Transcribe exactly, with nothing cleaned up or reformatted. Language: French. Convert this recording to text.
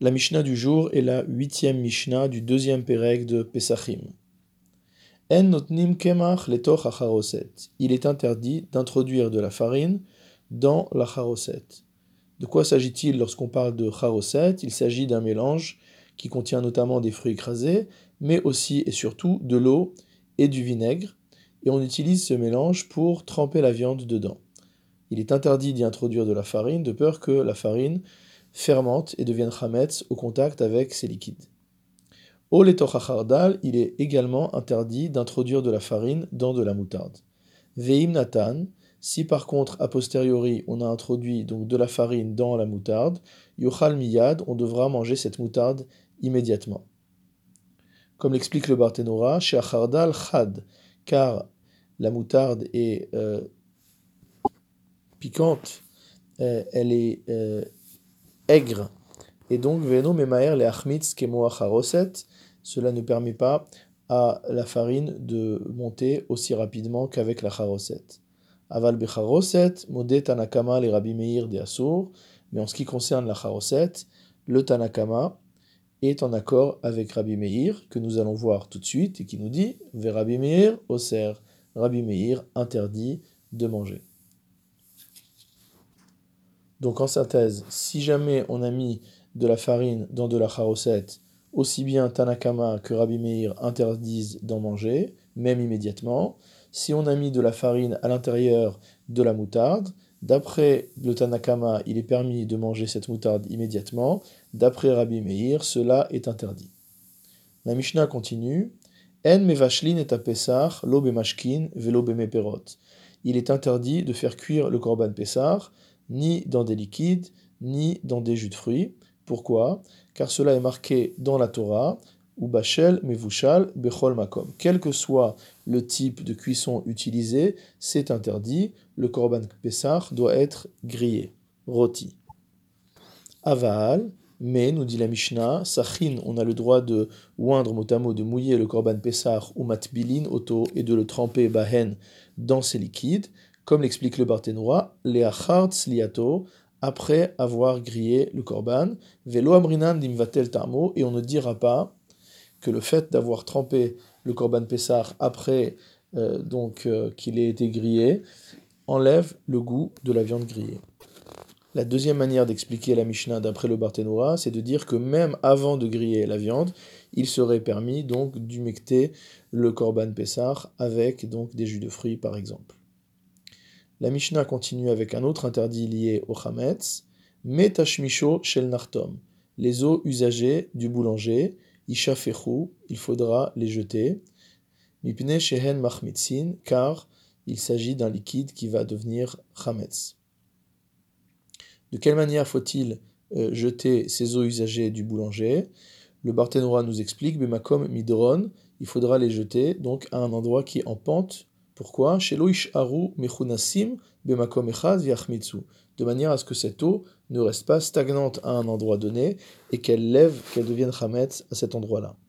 La Mishnah du jour est la huitième Mishnah du deuxième Pérec de Pesachim. En notnim kemach letoch hacharoset. Il est interdit d'introduire de la farine dans la charoset. De quoi s'agit-il lorsqu'on parle de charoset? Il s'agit d'un mélange qui contient notamment des fruits écrasés, mais aussi et surtout de l'eau et du vinaigre, et on utilise ce mélange pour tremper la viande dedans. Il est interdit d'y introduire de la farine, de peur que la farine fermente et devienne chametz au contact avec ces liquides. Au letoch hachardal, il est également interdit d'introduire de la farine dans de la moutarde. Veim natan, si par contre a posteriori on a introduit donc de la farine dans la moutarde, yochal miyad, on devra manger cette moutarde immédiatement. Comme l'explique le Barthénora, chez hachardal chad, car la moutarde est euh, piquante, euh, elle est euh, aigre, et donc veno memaer le achmitz kemo acharoset, cela ne permet pas à la farine de monter aussi rapidement qu'avec la charoset. Aval becharoset, modé tanakama les Rabbi Meir de Assour, mais en ce qui concerne la charoset, le tanakama est en accord avec Rabbi Meir, que nous allons voir tout de suite, et qui nous dit ve Rabbi Meir oser, Rabbi Meir interdit de manger. Donc en synthèse, si jamais on a mis de la farine dans de la charoset, aussi bien Tanakama que Rabbi Meir interdisent d'en manger, même immédiatement. Si on a mis de la farine à l'intérieur de la moutarde, d'après le Tanakama, il est permis de manger cette moutarde immédiatement. D'après Rabbi Meir, cela est interdit. La Mishnah continue. En mevashlin et apesach, lo bemashkin, velo bemeperot. Il est interdit de faire cuire le korban pessar, ni dans des liquides, ni dans des jus de fruits. Pourquoi? Car cela est marqué dans la Torah, ou bachel mevushal bechol makom. Quel que soit le type de cuisson utilisé, c'est interdit. Le korban pessar doit être grillé, rôti. Aval, mais, nous dit la Mishnah, sachin, on a le droit de oindre mot à mot, de mouiller le korban pessar ou matbilin auto et de le tremper bahen dans ses liquides, comme l'explique le Barthénora, leachar tzliato, après avoir grillé le korban, velo amrinan dimvatel tamo, et on ne dira pas que le fait d'avoir trempé le korban pessar après euh, donc euh, qu'il ait été grillé enlève le goût de la viande grillée. La deuxième manière d'expliquer la Mishnah d'après le Barthénora, c'est de dire que même avant de griller la viande, il serait permis donc d'humecter le korban pessar avec donc des jus de fruits par exemple. La Mishnah continue avec un autre interdit lié au chametz, metashmisho shel nartom, les eaux usagées du boulanger, ishafechu, il faudra les jeter, mipne shehen machmitzin, car il s'agit d'un liquide qui va devenir chametz. De quelle manière faut-il euh, jeter ces eaux usagées du boulanger? Le Barthénora nous explique, bemakom midron, il faudra les jeter donc à un endroit qui est en pente. Pourquoi? Shelo isharu mechunasim bemakom echad viachmitsu, de manière à ce que cette eau ne reste pas stagnante à un endroit donné et qu'elle lève, qu'elle devienne chametz à cet endroit-là.